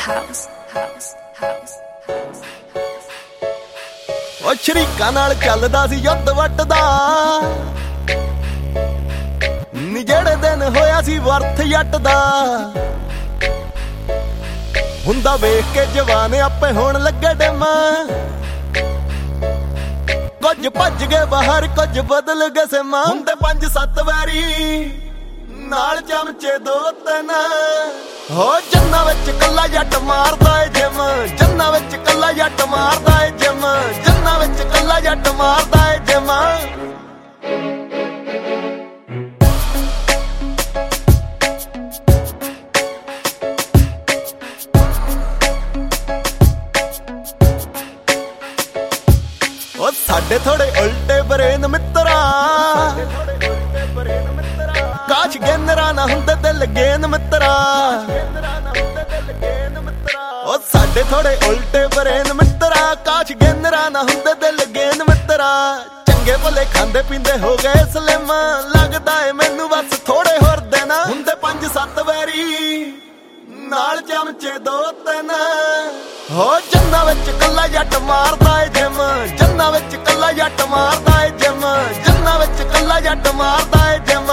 ਉਹ ਸ਼ਰੀਕਾਂ ਨਾਲ ਚੱਲਦਾ ਸੀ ਯੁੱਧ ਵੱਟਦਾ ਨੀ ਜਿਹੜੇ ਦਿਨ ਹੋਇਆ ਸੀ ਵਰਥ ਜੱਟ ਦਾ ਹੁੰਦਾ ਵੇਖ ਕੇ ਜਵਾਨ ਆਪੇ ਹੋਣ ਲੱਗੇ ਡਿਮ ਕੁਝ ਭੱਜ ਗਏ ਬਾਹਰ ਕੁਝ ਬਦਲ ਗਏ ਸਮਾਂ ਹੁੰਦੇ 5-7 ਵਾਰੀ ਨਾਲ ਚਮਚੇ 2-3 ਹੋ ਜੰਨਾਂ ਵਿੱਚ ਕੱਲਾ ਜੱਟ ਮਾਰਦਾ ਏ ਜਿਮ ਜੰਨਾਂ ਵਿੱਚ ਕੱਲਾ ਜੱਟ ਮਾਰਦਾ ਏ ਜਿਮ ਜੰਨਾਂ ਵਿੱਚ ਕੱਲਾ ਜੱਟ ਮਾਰਦਾ ਏ ਜਿਮ ਉਹ ਸਾਡੇ ਥੋੜੇ ਉਲਟੇ ਬਰੇਨ ਮਿੱਤਰਾ ਕਾਸ਼ ਗੇਨਰਾ ਨਾ ਹੁੰਦੇ ਦਿਲ ਗੇਨ ਮਿੱਤਰਾ ਉਹ ਸਾਡੇ ਥੋੜੇ ਉਲਟੇ ਬਰੇਨ ਮਿੱਤਰਾ ਕਾਸ਼ ਗੇਨਰਾ ਨਾ ਹੁੰਦੇ ਦਿਲ ਗੇਨ ਮਿੱਤਰਾ ਚੰਗੇ ਭਲੇ ਖਾਂਦੇ ਪੀਂਦੇ ਹੋ ਗਏ ਸਲਿਮ ਲੱਗਦਾ ਏ ਮੈਨੂੰ ਬਸ ਥੋੜੇ ਹੋਰ ਦਿਨ ਹੁੰਦੇ 5-7 ਵਾਰੀ ਨਾਲ ਚਮਚੇ 2-3 ਹੋ ਜੰਨਾਂ ਵਿੱਚ ਕੱਲਾ ਜੱਟ ਮਾਰਦਾ ਏ ਜਿਮ ਜੰਨਾਂ ਵਿੱਚ ਕੱਲਾ ਜੱਟ ਮਾਰਦਾ ਏ ਜਿਮ ਜੰਨਾਂ ਵਿੱਚ ਕੱਲਾ ਜੱਟ ਮਾਰਦਾ ਏ ਜਿਮ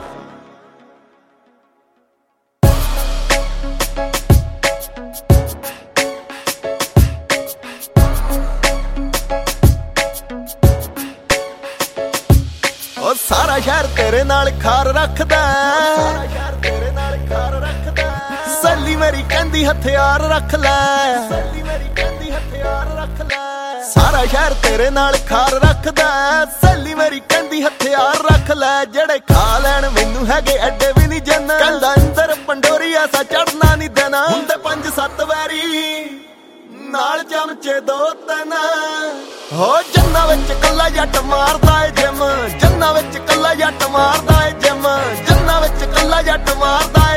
ਉਹ ਸਾਰਾ ਸ਼ਹਿਰ ਤੇਰੇ ਨਾਲ ਖਾਰ ਰੱਖਦਾ ਸਾਰਾ ਸ਼ਹਿਰ ਤੇਰੇ ਨਾਲ ਖਾਰ ਰੱਖਦਾ ਸੱਲੀ ਮੇਰੀ ਕਹਿੰਦੀ ਹਥਿਆਰ ਰੱਖ ਲੈ ਸੱਲੀ ਮੇਰੀ ਕਹਿੰਦੀ ਹਥਿਆਰ ਰੱਖ ਲੈ ਸਾਰਾ ਸ਼ਹਿਰ ਤੇਰੇ ਨਾਲ ਖਾਰ ਰੱਖਦਾ ਸੱਲੀ ਮੇਰੀ ਕਹਿੰਦੀ ਹਥਿਆਰ ਰੱਖ ਲੈ ਜਿਹੜੇ ਖਾ ਲੈਣ ਮੈਨੂੰ ਹੈਗੇ ਐਡੇ ਵੀ ਨਹੀਂ ਜਨ ਕਹਿੰਦਾ ਅੰਦਰ ਪੰਡੋਰੀਆ ਸਾ ਚੜਨਾ ਨਹੀਂ ਦੇਣਾ ਹੁੰਦੇ 5-7 ਵਾਰੀ ਨਾਲ ਚਮਚੇ 2-3 ਹੋ ਜੰਨਾਂ ਵਿੱਚ ਕੱਲਾ ਜੱਟ ਮਾਰਦਾ ਏ ਜਿਮ ਜੰਨਾਂ ਵਿੱਚ ਕੱਲਾ ਜੱਟ ਮਾਰਦਾ ਏ ਜਿਮ ਜੰਨਾਂ ਵਿੱਚ ਕੱਲਾ ਜੱਟ ਮਾਰਦਾ